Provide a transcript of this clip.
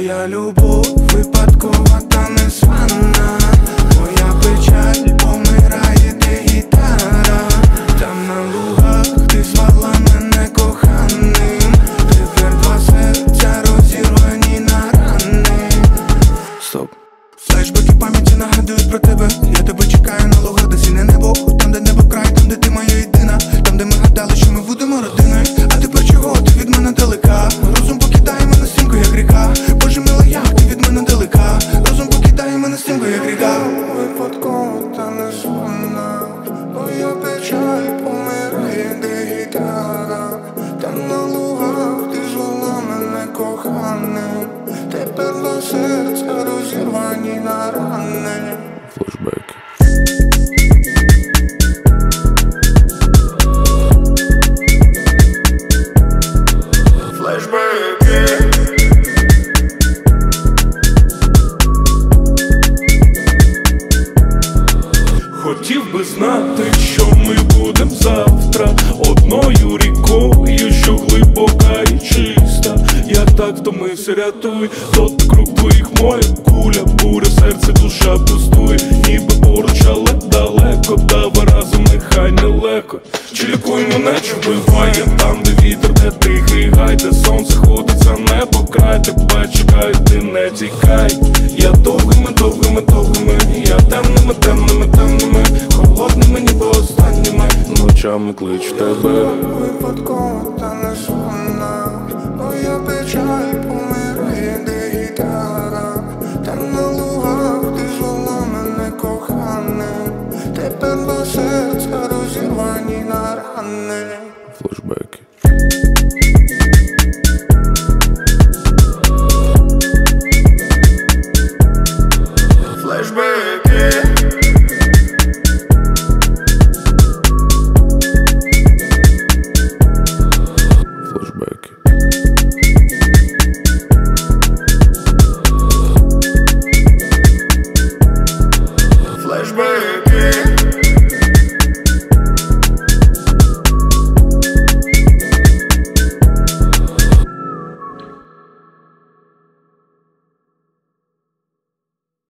Твоя любов випадкова та незвана, моя печаль помирає, де гітара. Там на лугах ти звала мене коханим, тепер два серця розірвані на рани. Стоп. Флешбеки пам'яті нагадують про тебе. Я тебе чекаю на лугах, де сине небо, там де небо край, там де ти моя єдина, там де ми гадали, що ми будемо родиною. А тепер чого ти від мене далека? Розум покидає мене стрімко, як ріка. Боже мила, як ти від мене далека? Розум покидає мене стрімко, як ріка. Випадково та незвана, моя печаль помирає, де гітара. Там на лугах ти звала мене коханим, тепер два серця розірвані на рани. Флешбеки. Хотів би знати, що ми будем завтра, одною рікою, що глибока і чиста. Я так втомився, рятуй, тот круг твоїх моя куля, буря, серце, душа пустує, ніби поруч, але далеко, давай разом, нехай нелегко. Чи лікуй мене, чи вбиває, там де вітер, де тихий гай, де сонце ходить за небо край, тебе чекаю, ти не тікай. Я довгими, я темними, холодними, ніби останніми ночами кличу тебе. Випадково та незвана, моя печаль помирає, де гітара. Там на лугах ти звала мене коханим, тепер два серця розірвані на рани. Флешбек.